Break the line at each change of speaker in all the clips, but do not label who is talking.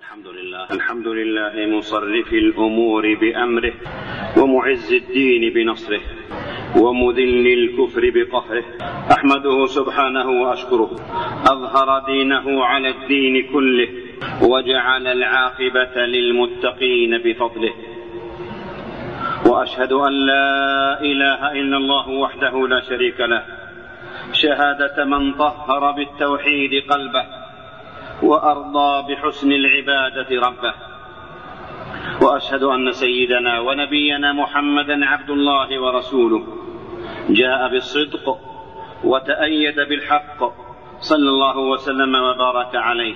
الحمد لله مصرف الأمور بأمره، ومعز الدين بنصره، ومذل الكفر بقهره. أحمده سبحانه وأشكره، أظهر دينه على الدين كله، وجعل العاقبة للمتقين بفضله. وأشهد أن لا إله إلا الله وحده لا شريك له، شهادة من طهر بالتوحيد قلبه، وأرضى بحسن العبادة ربه. وأشهد أن سيدنا ونبينا محمدا عبد الله ورسوله، جاء بالصدق وتأيد بالحق، صلى الله وسلم وبارك عليه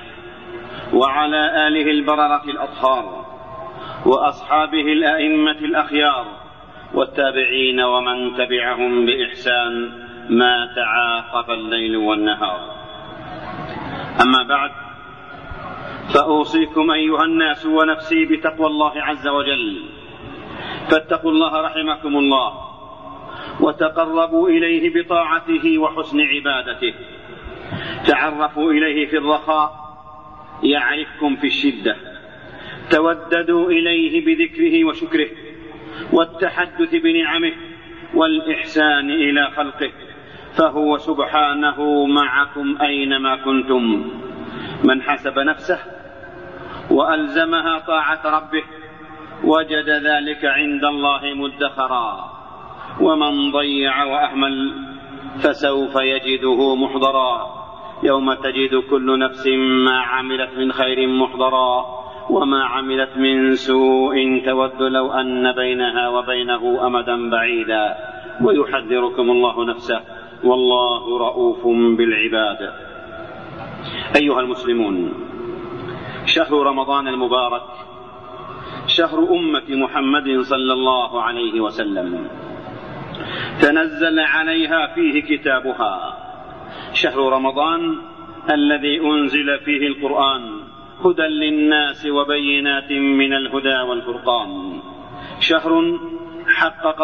وعلى آله البررة الأطهار، وأصحابه الأئمة الأخيار، والتابعين ومن تبعهم بإحسان ما تعاقب الليل والنهار. أما بعد، فأوصيكم أيها الناس ونفسي بتقوى الله عز وجل، فاتقوا الله رحمكم الله، وتقربوا إليه بطاعته وحسن عبادته. تعرفوا إليه في الرخاء يعرفكم في الشدة، توددوا إليه بذكره وشكره، والتحدث بنعمه، والإحسان إلى خلقه، فهو سبحانه معكم أينما كنتم. من حسب نفسه وألزمها طاعة ربه وجد ذلك عند الله مدخرا، ومن ضيع وأهمل فسوف يجده محضرا، يوم تجد كل نفس ما عملت من خير محضرا، وما عملت من سوء تود لو أن بينها وبينه أمدا بعيدا، ويحذركم الله نفسه، والله رؤوف بالعباد. أيها المسلمون، شهر رمضان المبارك شهر أمة محمد صلى الله عليه وسلم، تنزل عليها فيه كتابها. شهر رمضان الذي أنزل فيه القرآن هدى للناس وبينات من الهدى والفرقان. شهر حقق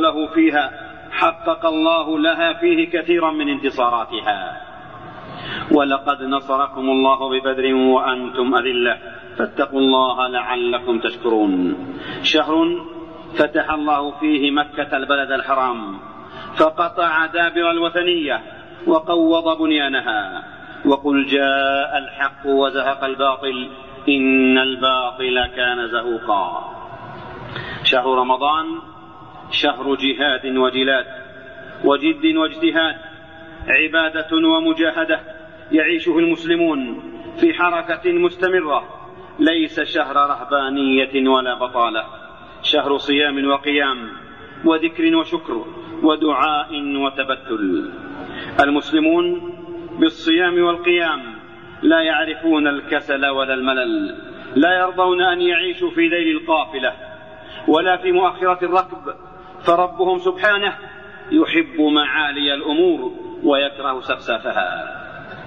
الله لها فيه كثيرا من انتصاراتها. ولقد نصركم الله ببدر وأنتم أذلة، فاتقوا الله لعلكم تشكرون. شهر فتح الله فيه مكة البلد الحرام، فقطع دابر الوثنية وقوض بنيانها، وقل جاء الحق وزهق الباطل إن الباطل كان زهوقا. شهر رمضان شهر جهاد وجلاد، وجد واجتهاد، عبادة ومجاهدة يعيشه المسلمون في حركة مستمرة، ليس شهر رهبانية ولا بطالة، شهر صيام وقيام وذكر وشكر ودعاء وتبتل. المسلمون بالصيام والقيام لا يعرفون الكسل ولا الملل، لا يرضون أن يعيشوا في ذيل القافلة ولا في مؤخرة الركب، فربهم سبحانه يحب معالي الأمور ويكره سفسافها.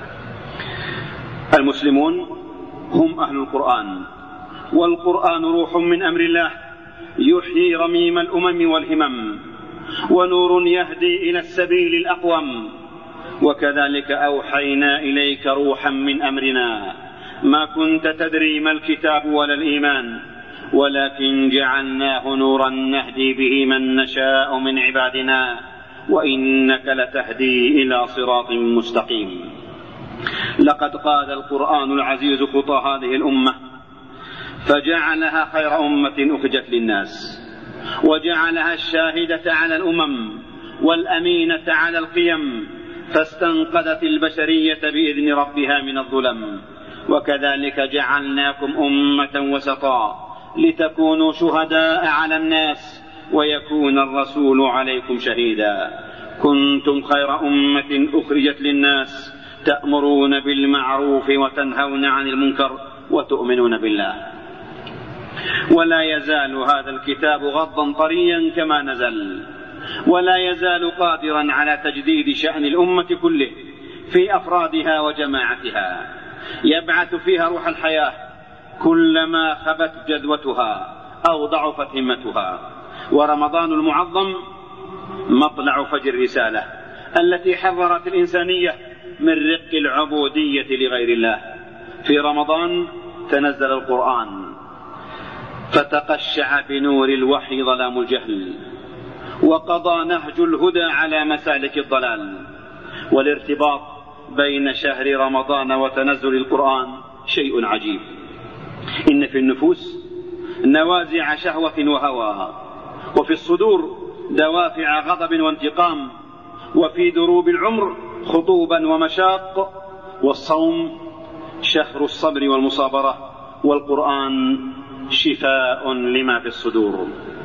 المسلمون هم أهل القرآن، والقرآن روح من أمر الله يحيي رميم الأمم والهمم، ونور يهدي إلى السبيل الأقوم. وكذلك أوحينا إليك روحا من أمرنا ما كنت تدري ما الكتاب ولا الإيمان، ولكن جعلناه نورا نهدي به من نشاء من عبادنا، وإنك لتهدي إلى صراط مستقيم. لقد قاد القرآن العزيز خطى هذه الأمة، فجعلها خير أمة أخرجت للناس، وجعلها الشاهدة على الأمم والأمينة على القيم، فاستنقذت البشرية بإذن ربها من الظلم. وكذلك جعلناكم أمة وسطا لتكونوا شهداء على الناس ويكون الرسول عليكم شهيدا. كنتم خير أمة أخرجت للناس، تأمرون بالمعروف وتنهون عن المنكر وتؤمنون بالله. ولا يزال هذا الكتاب غضا طريا كما نزل، ولا يزال قادرا على تجديد شأن الأمة كله في أفرادها وجماعتها، يبعث فيها روح الحياة كلما خبت جدوتها أو ضعفت همتها. ورمضان المعظم مطلع فجر الرسالة التي حررت الإنسانية من رق العبودية لغير الله. في رمضان تنزل القرآن فتقشع بنور الوحي ظلام الجهل، وقضى نهج الهدى على مسالك الضلال. والارتباط بين شهر رمضان وتنزل القرآن شيء عجيب. إن في النفوس نوازع شهوة وهوى، وفي الصدور دوافع غضب وانتقام، وفي دروب العمر خطوبا ومشاق. والصوم شهر الصبر والمصابرة، والقرآن شفاء لما في الصدور.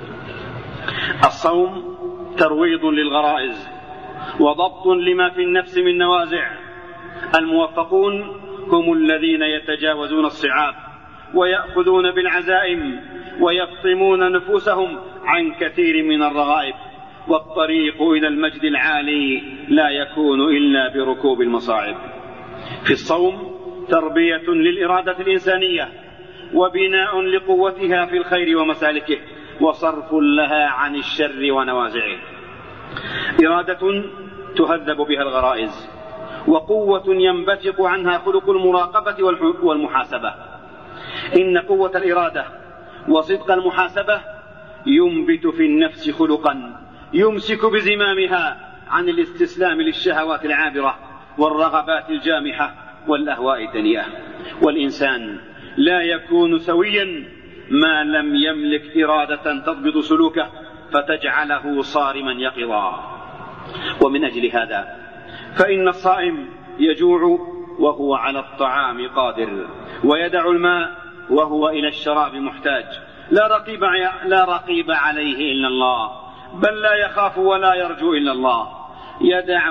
الصوم ترويض للغرائز وضبط لما في النفس من نوازع. الموفقون هم الذين يتجاوزون الصعاب ويأخذون بالعزائم ويفطمون نفوسهم عن كثير من الرغائب. والطريق إلى المجد العالي لا يكون إلا بركوب المصاعب. في الصوم تربية للإرادة الإنسانية وبناء لقوتها في الخير ومسالكه، وصرف لها عن الشر ونوازعه. إرادة تهذب بها الغرائز، وقوة ينبثق عنها خلق المراقبة والمحاسبة. إن قوة الإرادة وصدق المحاسبة ينبت في النفس خلقا يمسك بزمامها عن الاستسلام للشهوات العابرة والرغبات الجامحة والأهواء الدنيئة. والإنسان لا يكون سويا ما لم يملك إرادة تضبط سلوكه فتجعله صارما يقظا. ومن أجل هذا فإن الصائم يجوع وهو على الطعام قادر، ويدع الماء وهو إلى الشراب محتاج. لا رقيب عليه إلا الله، بل لا يخاف ولا يرجو إلا الله. يدع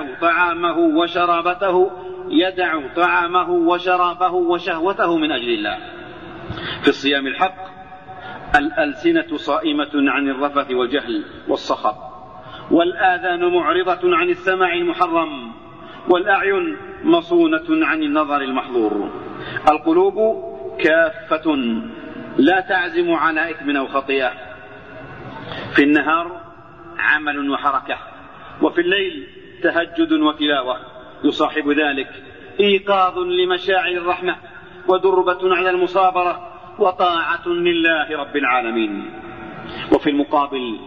طعامه وشرابه وشهوته من أجل الله. في الصيام الحق الألسنة صائمة عن الرفث والجهل والصخب، والآذان معرضة عن السماع المحرم، والأعين مصونة عن النظر المحظور. القلوب كافة لا تعزم على إثم أو خطيئة. في النهار عمل وحركة، وفي الليل تهجد وتلاوة، يصاحب ذلك إيقاظ لمشاعر الرحمة، ودربة على المصابرة، وطاعة لله رب العالمين. وفي المقابل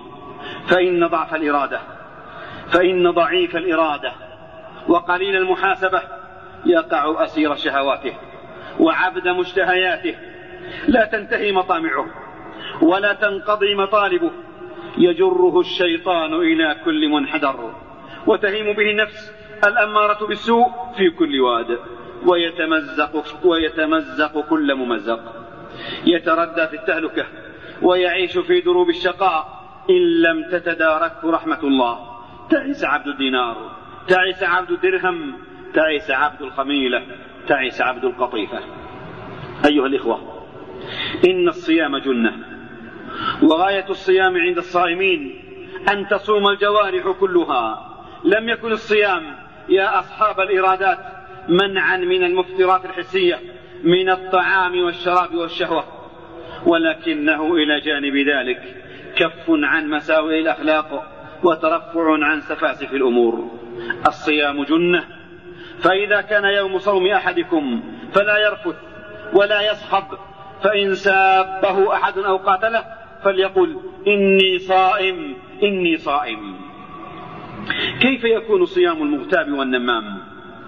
فإن ضعيف الإرادة وقليل المحاسبة يقع أسير شهواته وعبد مشتهياته، لا تنتهي مطامعه ولا تنقضي مطالبه، يجره الشيطان إلى كل منحدر، وتهيم به النفس الأمارة بالسوء في كل واد، ويتمزق كل ممزق، يتردى في التهلكة ويعيش في دروب الشقاء إن لم تتداركه رحمة الله. تعس عبد الدينار، تعس عبد الدرهم، تعس عبد الخميلة، تعس عبد القطيفة. أيها الإخوة، إن الصيام جنة، وغاية الصيام عند الصائمين أن تصوم الجوارح كلها. لم يكن الصيام يا أصحاب الإرادات منعا من المفطرات الحسية من الطعام والشراب والشهوة، ولكنه إلى جانب ذلك كف عن مساوئ الأخلاق وترفع عن سفاسف الأمور. الصيام جنة، فإذا كان يوم صوم أحدكم فلا يرفث ولا يصخب، فإن سابه أحد أو قاتله فليقل إني صائم إني صائم. كيف يكون صيام المغتاب والنمام؟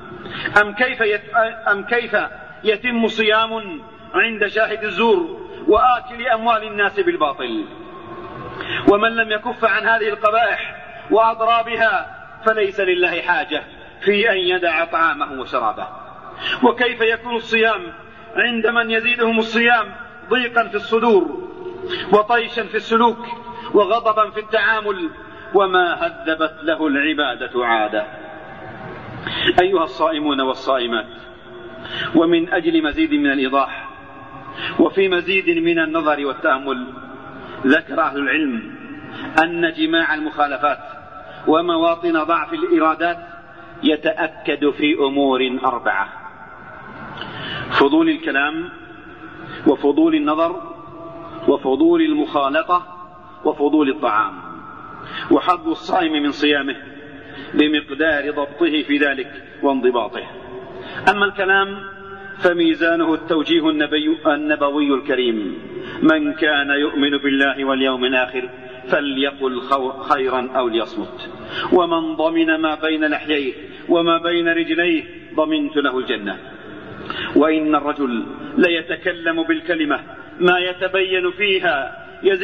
أم كيف يتم صيام عند شاهد الزور وآكل أموال الناس بالباطل؟ ومن لم يكف عن هذه القبائح وأضرابها فليس لله حاجة في أن يدع طعامه وشرابه. وكيف يكون الصيام عند من يزيدهم الصيام ضيقا في الصدور وطيشا في السلوك وغضبا في التعامل، وما هذبت له العبادة عادة. أيها الصائمون والصائمات، ومن أجل مزيد من الإيضاح وفي مزيد من النظر والتأمل، ذكر أهل العلم أن جماع المخالفات ومواطن ضعف الإرادات يتأكد في أمور 4: فضول الكلام، وفضول النظر، وفضول المخالطة، وفضول الطعام. وحظ الصائم من صيامه بمقدار ضبطه في ذلك وانضباطه. أما الكلام فميزانه التوجيه النبوي الكريم: من كان يؤمن بالله واليوم الآخر فليقل خيرا أو ليصمت، ومن ضمن ما بين لحييه وما بين رجليه ضمنت له الجنة. وإن الرجل ليتكلم بالكلمة ما يتبين فيها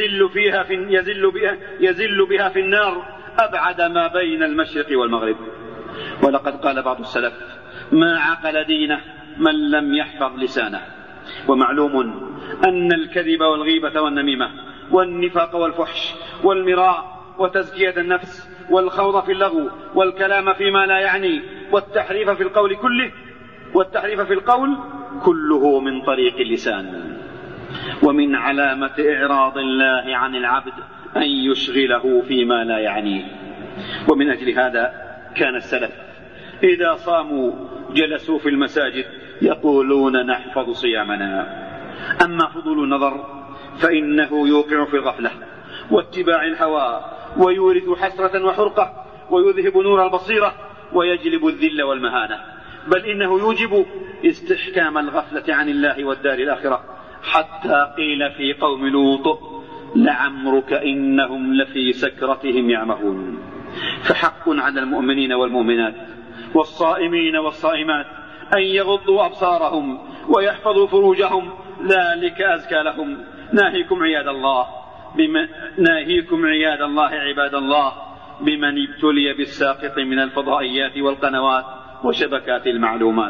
يزل بها في النار أبعد ما بين المشرق والمغرب. ولقد قال بعض السلف: ما عقل دينه من لم يحفظ لسانه. ومعلوم أن الكذب والغيبة والنميمة والنفاق والفحش والمراء وتزكية النفس والخوض في اللغو والكلام فيما لا يعني والتحريف في القول كله من طريق اللسان. ومن علامة إعراض الله عن العبد أن يشغله فيما لا يعنيه. ومن أجل هذا كان السلف إذا صاموا جلسوا في المساجد يقولون: نحفظ صيامنا. أما فضول النظر فإنه يوقع في الغفلة واتباع الهوى، ويورث حسرة وحرقة، ويذهب نور البصيرة، ويجلب الذل والمهانة، بل إنه يوجب استحكام الغفلة عن الله والدار الآخرة، حتى قيل في قوم لوط: لعمرك إنهم لفي سكرتهم يعمهون. فحق على المؤمنين والمؤمنات والصائمين والصائمات أن يغضوا أبصارهم ويحفظوا فروجهم، ذلك أزكى لهم. ناهيكم عياد الله عباد الله بمن ابتلي بالساقط من الفضائيات والقنوات وشبكات المعلومات.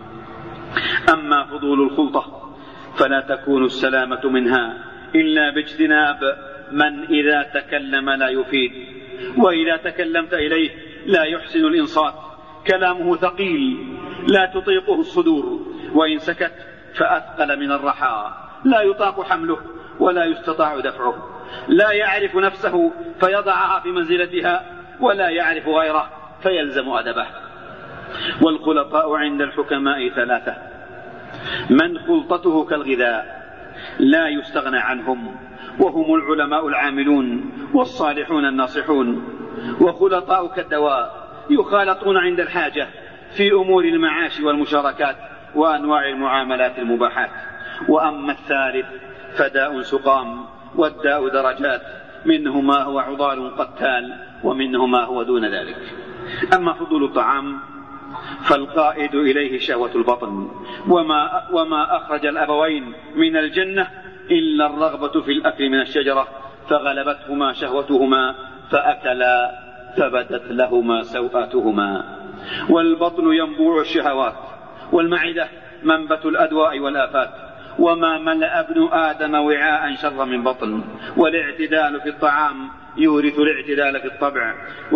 أما فضول الخلطة فلا تكون السلامة منها إلا باجتناب من إذا تكلم لا يفيد، وإذا تكلمت إليه لا يحسن الإنصات، كلامه ثقيل لا تطيقه الصدور، وإن سكت فأثقل من الرحى، لا يطاق حمله ولا يستطاع دفعه، لا يعرف نفسه فيضعها في منزلتها، ولا يعرف غيره فيلزم أدبه. والخلطاء عند الحكماء ثلاثة: من خلطته كالغذاء لا يستغنى عنهم، وهم العلماء العاملون والصالحون الناصحون. وخلطاء كالدواء يخالطون عند الحاجة في أمور المعاش والمشاركات وأنواع المعاملات المباحات. وأما الثالث فداء سقام، والداء درجات، منه ما هو عضال قتال ومنه ما هو دون ذلك. أما فضول الطعام فالقائد إليه شهوة البطن، وما أخرج الأبوين من الجنة إلا الرغبة في الأكل من الشجرة، فغلبتهما شهوتهما فأكلا فبدت لهما سوآتهما. والبطن ينبوع الشهوات، والمعدة منبت الأدواء والآفات، وما ملأ ابن آدم وعاء شر من بطن. والاعتدال في الطعام يورث الاعتدال في الطبع،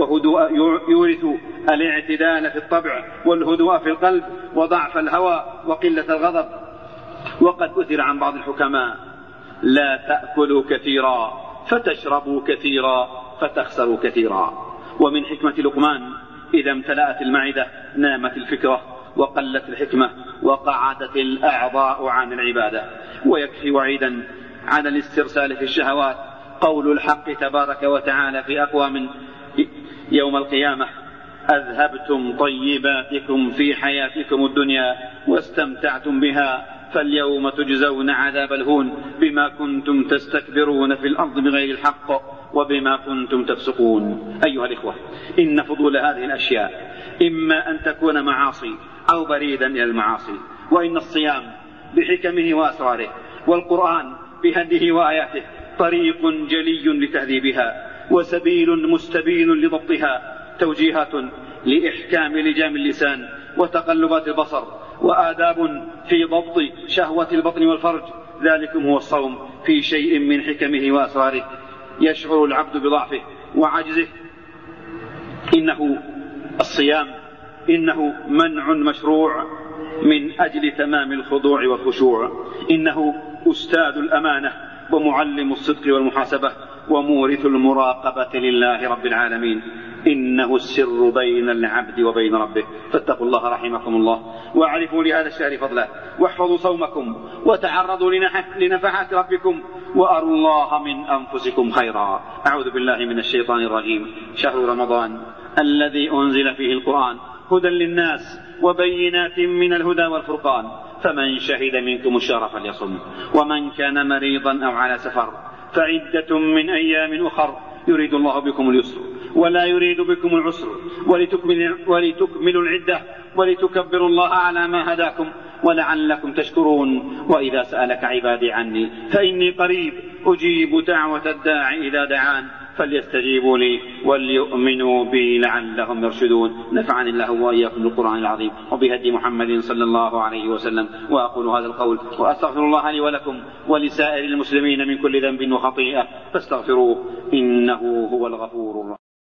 يورث الاعتدال في الطبع والهدوء في القلب وضعف الهوى وقلة الغضب. وقد أثر عن بعض الحكماء: لا تأكلوا كثيرا فتشربوا كثيرا فتخسروا كثيرا. ومن حكمة لقمان: إذا امتلأت المعدة نامت الفكرة وقلت الحكمة وقعدت الأعضاء عن العبادة. ويكفي وعيدا على الاسترسال في الشهوات قول الحق تبارك وتعالى في أقوام يوم القيامة: أذهبتم طيباتكم في حياتكم الدنيا واستمتعتم بها، فاليوم تجزون عذاب الهون بما كنتم تستكبرون في الأرض بغير الحق وبما كنتم تفسقون. أيها الإخوة، إن فضول هذه الأشياء إما أن تكون معاصي أو بريدا إلى المعاصي. وإن الصيام بحكمه وأسراره والقرآن بهديه وآياته طريق جلي لتهذيبها، وسبيل مستبين لضبطها، توجيهات لإحكام لجام اللسان وتقلبات البصر، وآداب في ضبط شهوة البطن والفرج. ذلكم هو الصوم في شيء من حكمه وأسراره. يشعر العبد بضعفه وعجزه. الصيام إنه منع مشروع من أجل تمام الخضوع والخشوع. إنه أستاذ الأمانة ومعلم الصدق والمحاسبة ومورث المراقبة لله رب العالمين. إنه السر بين العبد وبين ربه، فاتقوا الله رحمكم الله، واعرفوا لهذا الشهر فضله، واحفظوا صومكم، وتعرضوا لنفحات ربكم، وأروا الله من أنفسكم خيرا. أعوذ بالله من الشيطان الرجيم. شهر رمضان الذي أنزل فيه القرآن هدى للناس وبينات من الهدى والفرقان، فمن شهد منكم الشهر فليصم، ومن كان مريضا أو على سفر فعدة من أيام أخر يريد الله بكم اليسر ولا يريد بكم العسر ولتكملوا العدة ولتكبروا الله على ما هداكم ولعلكم تشكرون. وإذا سألك عبادي عني فإني قريب أجيب دعوة الداعي إذا دعان فليستجيبوا لي وليؤمنوا بي لعلهم يرشدون. نفعني الله وإياكم بالقرآن العظيم وبهدي محمد صلى الله عليه وسلم. وأقول هذا القول وأستغفر الله لي ولكم ولسائر المسلمين من كل ذنب وخطيئة فاستغفروه إنه هو الغفور الرحيم.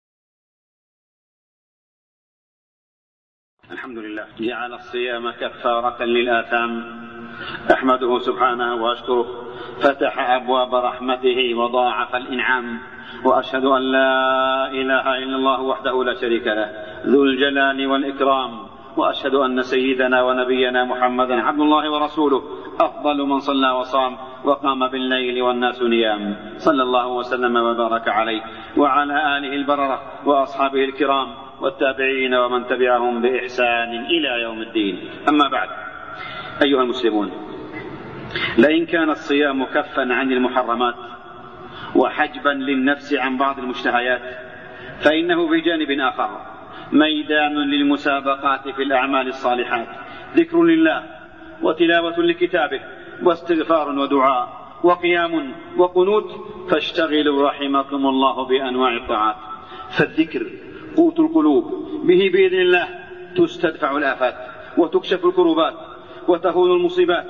الحمد لله جعل الصيام كفارة للآثام، أحمده سبحانه وأشكره، فتح أبواب رحمته وضاعف الإنعام، وأشهد أن لا إله إلا الله وحده لا شريك له ذو الجلال والإكرام، وأشهد أن سيدنا ونبينا محمدا عبد الله ورسوله أفضل من صلى وصام وقام بالليل والناس نيام، صلى الله وسلم وبارك عليه وعلى آله البررة وأصحابه الكرام والتابعين ومن تبعهم بإحسان إلى يوم الدين. أما بعد، أيها المسلمون، لئن كان الصيام كفا عن المحرمات وحجبا للنفس عن بعض المشتهيات، فإنه بجانب آخر ميدان للمسابقات في الأعمال الصالحات، ذكر لله وتلاوة لكتابه واستغفار ودعاء وقيام وقنوت، فاشتغلوا رحمكم الله بأنواع الطاعات. فالذكر قوت القلوب، به بإذن الله تستدفع الآفات وتكشف الكروبات وتهون المصيبات،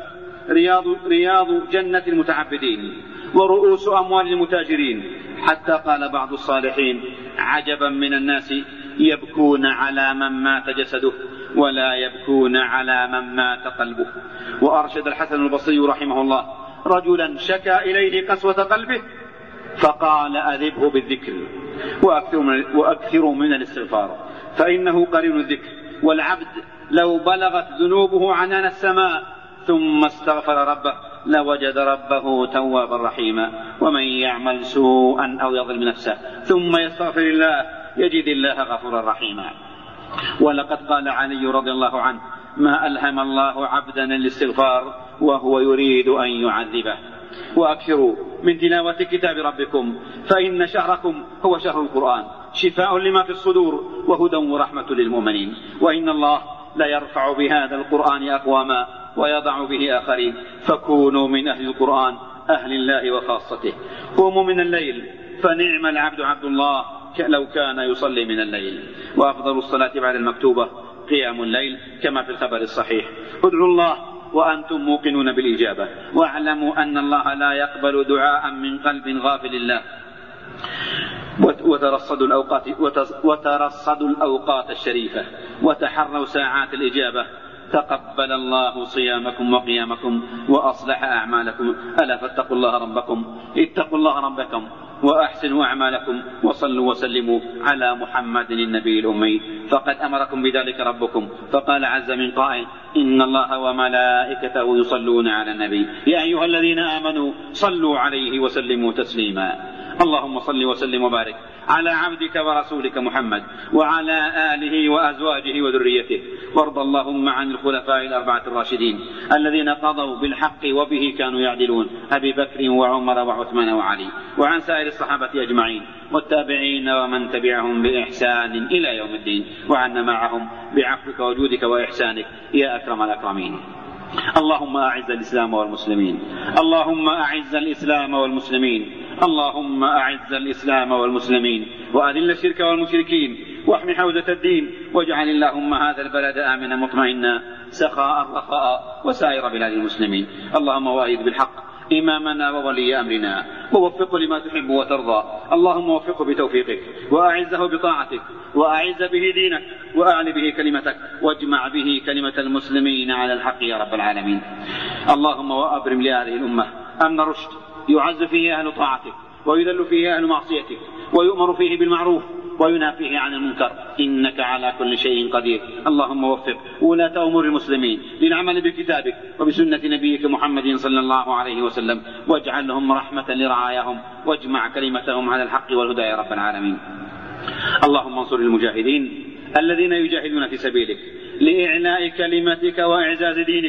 رياض جنة المتعبدين ورؤوس أموال المتاجرين. حتى قال بعض الصالحين: عجبا من الناس يبكون على من مات جسده ولا يبكون على من مات قلبه. وأرشد الحسن البصري رحمه الله رجلا شكى إليه قسوة قلبه فقال: أذبه بالذكر وأكثروا من الاستغفار، فإنه قرين الذكر. والعبد لو بلغت ذنوبه عنان السماء ثم استغفر ربه لوجد ربه توابا رحيما. ومن يعمل سوءا أو يظلم نفسه ثم يستغفر الله يجد الله غفورا رحيما. ولقد قال علي رضي الله عنه: ما ألهم الله عبدا الاستغفار وهو يريد أن يعذبه. وأكثروا من تلاوة كتاب ربكم، فإن شهركم هو شهر القرآن، شفاء لما في الصدور وهدى ورحمة للمؤمنين. وإن الله لا يرفع بهذا القرآن أقواما ويضع به آخرين، فكونوا من أهل القرآن أهل الله وخاصته. قوموا من الليل فنعم العبد عبد الله لو كان يصلي من الليل. وأفضل الصلاة بعد المكتوبة قيام الليل كما في الخبر الصحيح. ادعوا الله وأنتم موقنون بالإجابة، واعلموا أن الله لا يقبل دعاء من قلب غافل الله. وترصدوا الأوقات الشريفة وتحروا ساعات الإجابة. تقبل الله صيامكم وقيامكم وأصلح أعمالكم. ألا فاتقوا الله ربكم، اتقوا الله ربكم وأحسنوا أعمالكم، وصلوا وسلموا على محمد النبي الأمي، فقد أمركم بذلك ربكم. فقال عز من قائل: إن الله وملائكته يصلون على النبي يا أيها الذين آمنوا صلوا عليه وسلموا تسليما. اللهم صل وسلم وبارك على عبدك ورسولك محمد وعلى آله وأزواجه وذريته. وارض اللهم عن الخلفاء الأربعة الراشدين الذين قضوا بالحق وبه كانوا يعدلون، أبي بكر وعمر وعثمان وعلي، وعن سائر الصحابة أجمعين والتابعين ومن تبعهم بإحسان إلى يوم الدين، وعنا معهم بعفوك وجودك وإحسانك يا أكرم الأكرمين. اللهم أعز الإسلام والمسلمين، اللهم أعز الإسلام والمسلمين، اللهم أعز الإسلام والمسلمين، وأذل الشرك والمشركين، واحم حوزة الدين، واجعل اللهم هذا البلد آمنا مطمئنا سخاء رخاء وسائر بلاد المسلمين. اللهم وأيد بالحق إمامنا وولي أمرنا ووفقه لما تحب وترضى. اللهم وفقه بتوفيقك وأعزه بطاعتك، وأعز به دينك، وأعل به كلمتك، واجمع به كلمة المسلمين على الحق يا رب العالمين. اللهم وأبرم لهذه الأمة أمن رشد يعز فيه أهل طاعتك ويذل فيه أهل معصيتك، ويؤمر فيه بالمعروف وينهى فيه عن المنكر، إنك على كل شيء قدير. اللهم وفق ولاة أمور المسلمين للعمل بكتابك وبسنة نبيك محمد صلى الله عليه وسلم، واجعلهم رحمة لرعاياهم، واجمع كلمتهم على الحق والهدى يا رب العالمين. اللهم انصر المجاهدين الذين يجاهدون في سبيلك لإعلاء كلمتك وإعزاز دينك.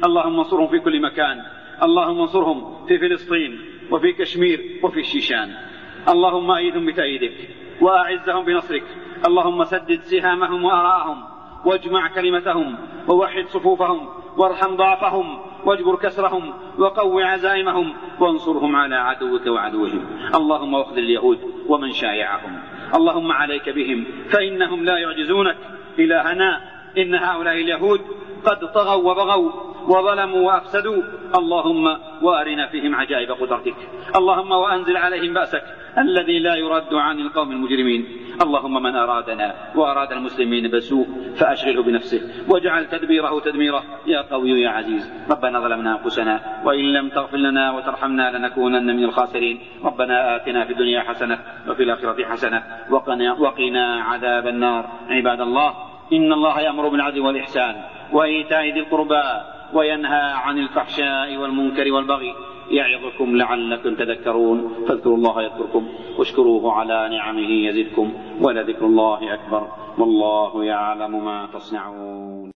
اللهم انصرهم في كل مكان، اللهم انصرهم في فلسطين وفي كشمير وفي الشيشان. اللهم أيدهم بتأييدك وأعزهم بنصرك. اللهم سدد سهامهم وآراءهم واجمع كلمتهم ووحد صفوفهم وارحم ضعفهم واجبر كسرهم وقو عزائمهم وانصرهم على عدوك وعدوهم. اللهم واخذل اليهود ومن شايعهم. اللهم عليك بهم فإنهم لا يعجزونك. إلهنا إن هؤلاء اليهود قد طغوا وبغوا وظلموا وأفسدوا. اللهم وأرنا فيهم عجائب قدرتك. اللهم وأنزل عليهم بأسك الذي لا يرد عن القوم المجرمين. اللهم من أرادنا وأراد المسلمين بسوء فأشغله بنفسه واجعل تدبيره تدميره يا قوي يا عزيز. ربنا ظلمنا أنفسنا وإن لم تغفر لنا وترحمنا لنكونن من الخاسرين. ربنا آتنا في الدنيا حسنة وفي الآخرة حسنة وقنا عذاب النار. عباد الله، إن الله يأمر بالعدل والإحسان وإيتاء ذي القربى وينهى عن الفحشاء والمنكر والبغي يعظكم لعلكم تذكرون. فاذكروا الله يذكركم واشكروه على نعمه يزدكم ولذكر الله أكبر والله يعلم ما تصنعون.